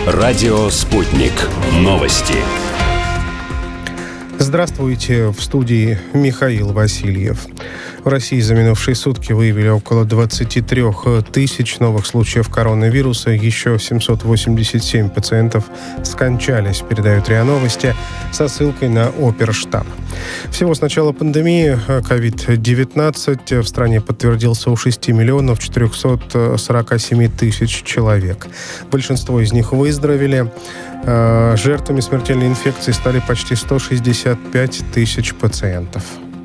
Радио «Спутник». Новости. Здравствуйте, в студии Михаил Васильев. В России за минувшие сутки выявили около 23 тысяч новых случаев коронавируса. Еще 787 пациентов скончались, передают РИА Новости со ссылкой на Оперштаб. Всего с начала пандемии COVID-19 в стране подтвердился у 6 миллионов 447 тысяч человек. Большинство из них выздоровели. Жертвами смертельной инфекции стали почти 165 тысяч пациентов.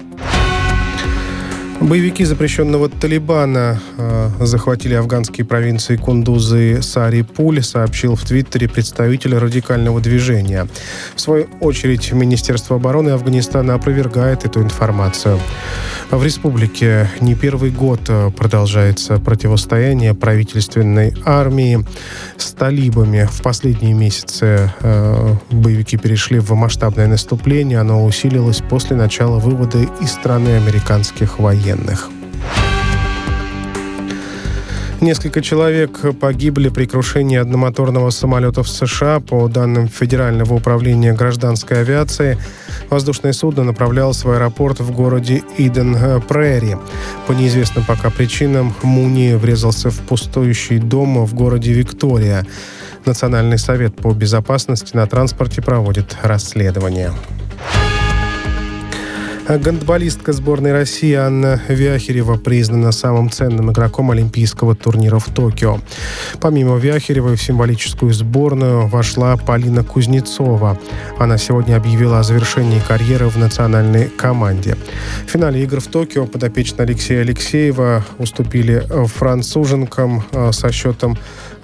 Боевики запрещенного Талибана захватили афганские провинции Кундуз и Сарипуль, сообщил в Твиттере представитель радикального движения. В свою очередь, Министерство обороны Афганистана опровергает эту информацию. В республике не первый год продолжается противостояние правительственной армии с талибами. В последние месяцы боевики перешли в масштабное наступление. Оно усилилось после начала вывода из страны американских военных. Несколько человек погибли при крушении одномоторного самолета в США. По данным Федерального управления гражданской авиации, воздушное судно направлялось в аэропорт в городе Иден-Прери. По неизвестным пока причинам Муни врезался в пустующий дом в городе Виктория. Национальный совет по безопасности на транспорте проводит расследование. Гандболистка сборной России Анна Вяхерева признана самым ценным игроком Олимпийского турнира в Токио. Помимо Вяхеревой в символическую сборную вошла Полина Кузнецова. Она сегодня объявила о завершении карьеры в национальной команде. В финале игр в Токио подопечные Алексея Алексеева уступили француженкам со счетом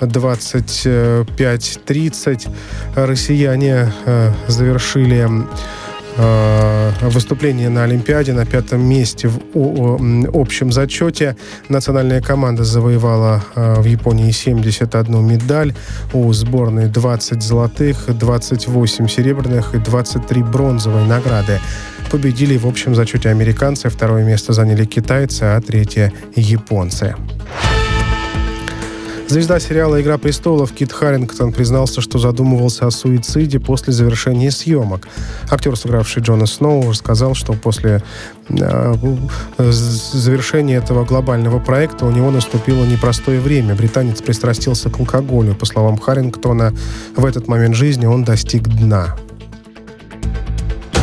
25-30. Россияне завершили выступление на Олимпиаде на 5-м месте в общем зачете. Национальная команда завоевала в Японии 71 медаль. У сборной 20 золотых, 28 серебряных и 23 бронзовые награды. Победили в общем зачете американцы, второе место заняли китайцы, а третье – японцы. Звезда сериала «Игра престолов» Кит Харингтон признался, что задумывался о суициде после завершения съемок. Актер, сыгравший Джона Сноу, рассказал, что после завершения этого глобального проекта у него наступило непростое время. Британец пристрастился к алкоголю. По словам Харингтона, в этот момент жизни он достиг дна.